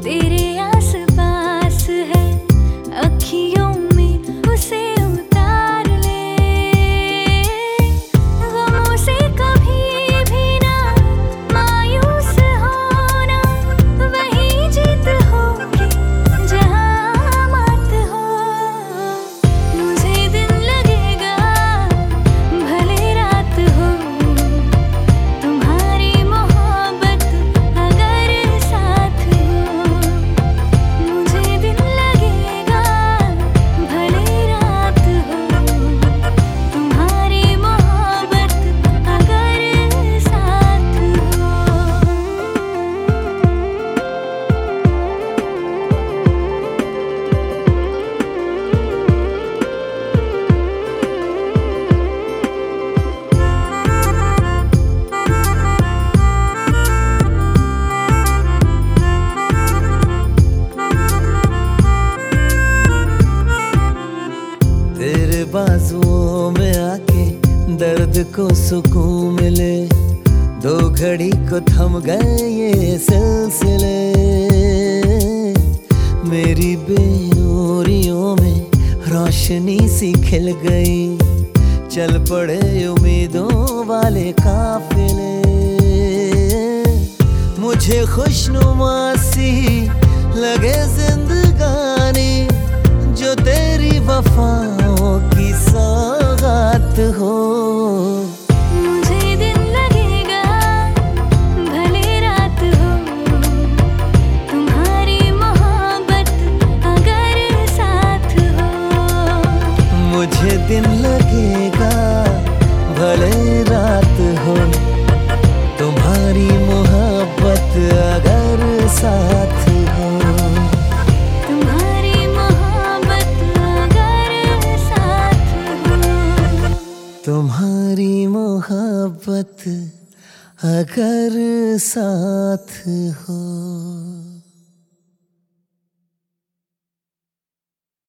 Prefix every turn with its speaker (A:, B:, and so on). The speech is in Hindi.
A: तेरे आस पास है, अखियों में उसे उतार ले। गमों से कभी भी ना मायूस होना, वही जीत होगी जहाँ मात हो। मुझे दिन लगेगा भले रात हो, तुम्हारी मोहब्बत अगर साथ हो। मुझे दिन लगेगा भले रात हो, तुम्हारी मोहब्बत अगर साथ हो।
B: तेरे बाजुओं में आके दर्द को सुकून मिले, दो घड़ी को थम गए ये सिलसिले। मेरी बेनूरियों में रोशनी सी खिल गई, चल पड़े उम्मीदों वाले काफिले। मुझे खुशनुमा सी लगे जिंदगानी, जो तेरी वफाओं की सौगात हो।
A: मुझे दिन लगेगा भले रात हो, तुम्हारी मोहब्बत अगर साथ हो।
B: मुझे दिन लगेगा भले रात हो, तुम्हारी मोहब्बत अगर साथ हो।
A: तुम्हारी मोहब्बत अगर साथ हो।
B: तुम्हारी मोहब्बत अगर साथ हो।